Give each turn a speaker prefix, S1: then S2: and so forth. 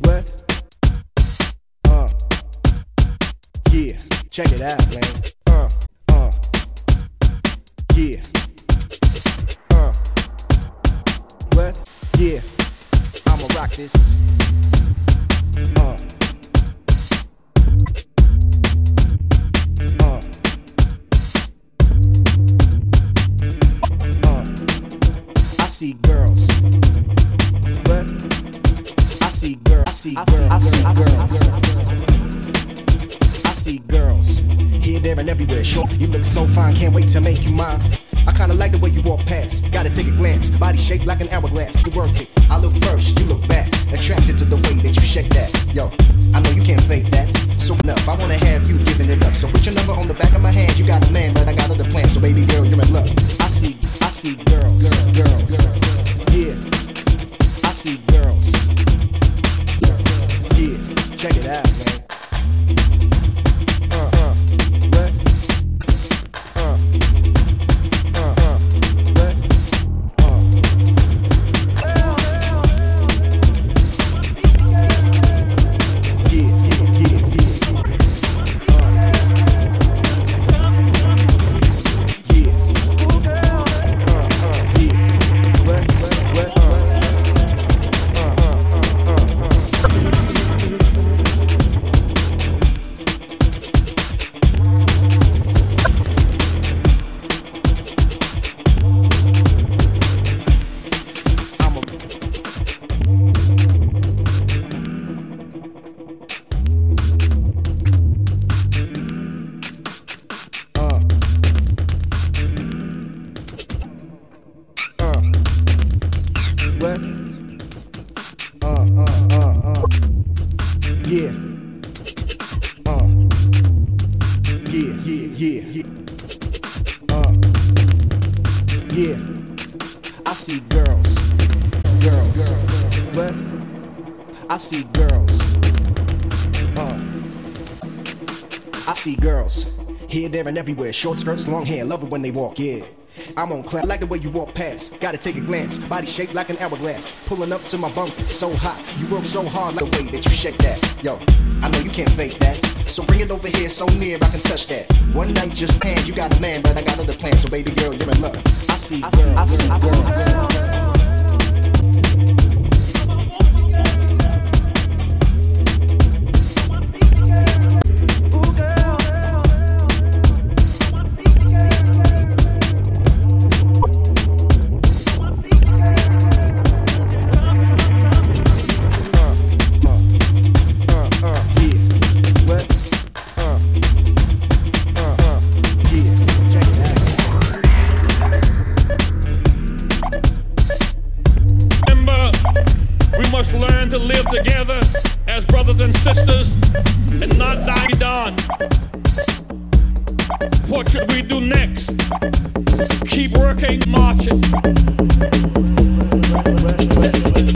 S1: What? Yeah, check it out, man. Yeah. What? Yeah, I'ma rock this. I see girls. What? I see girls. I see girls. I see girls. I see girls. Here, there, and everywhere. Sure, you look so fine, can't wait to make you mine. I kinda like the way you walk past. Gotta take a glance. Body shaped like an hourglass. You work it. I look first, you look back. Attracted to the way that you shake that. Yo, I know you can't fake that. So enough, I wanna have you giving it up. So put your number on the back of my hand. You got a man, but I got other plans. So baby girl, you're in love. I see girls. Yeah, I see girls. Yeah, check it out, man. What? Yeah. Yeah. I see girls. What? I see girls. I see girls. Here, there, and everywhere. Short skirts, long hair. Love it when they walk, yeah. I'm on clap. I like the way you walk past. Gotta take a glance. Body shaped like an hourglass. Pulling up to my bunk, so hot. You work so hard, like the way that you shake that. Yo, I know you can't fake that. So bring it over here, so near I can touch that. One night just hands. You got a man, but I got other plans. So baby girl, you're in love. I see girls. I see girls.
S2: Learn to live together as brothers and sisters and not die done. What should we do next? Keep working, marching.